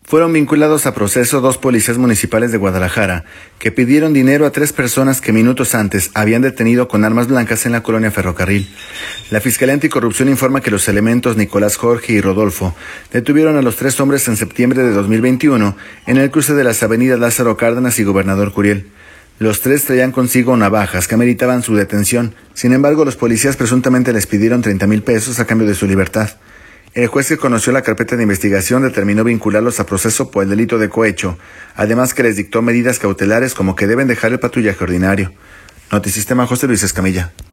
Fueron vinculados a proceso 2 policías municipales de Guadalajara, que pidieron dinero a 3 personas que minutos antes habían detenido con armas blancas en la colonia Ferrocarril. La Fiscalía Anticorrupción informa que los elementos Nicolás, Jorge y Rodolfo detuvieron a los 3 hombres en septiembre de 2021 en el cruce de las avenidas Lázaro Cárdenas y Gobernador Curiel. Los 3 traían consigo navajas que ameritaban su detención. Sin embargo, los policías presuntamente les pidieron 30,000 pesos a cambio de su libertad. El juez que conoció la carpeta de investigación determinó vincularlos a proceso por el delito de cohecho, además que les dictó medidas cautelares como que deben dejar el patrullaje ordinario. Notisistema, José Luis Escamilla.